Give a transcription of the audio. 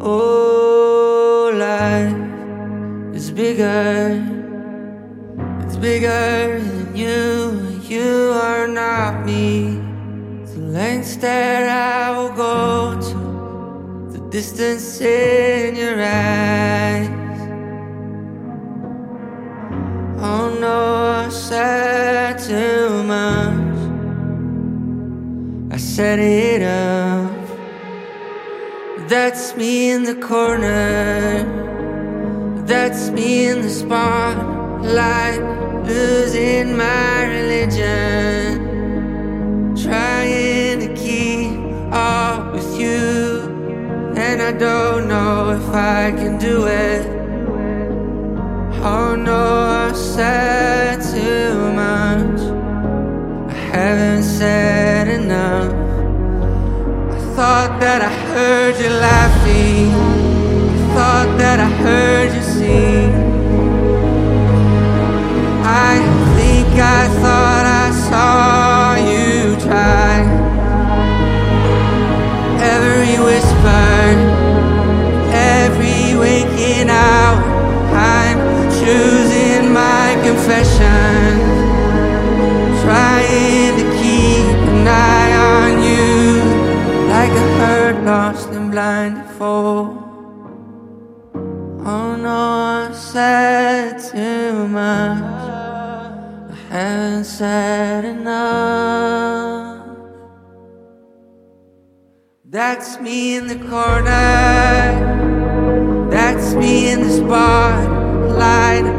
Oh, life is bigger. It's bigger than you. You are not me. The lengths that I will go to, the distance in your eyes. Oh no, I said too much. I set it up. That's me in the corner. That's me in the spotlight, losing my religion, trying to keep up with you, and I don't know if I can do it. Oh no, I said too much. I haven't said enough. I thought that I heard you laughing. I thought that I heard you sing. I think I thought I saw you try. Every whisper, every waking hour, I'm choosing my confession, trying to keep an eye on you, like a herd lost and blinded foe. Oh no, I said too much. I haven't said enough. That's me in the corner. That's me in the spotlight,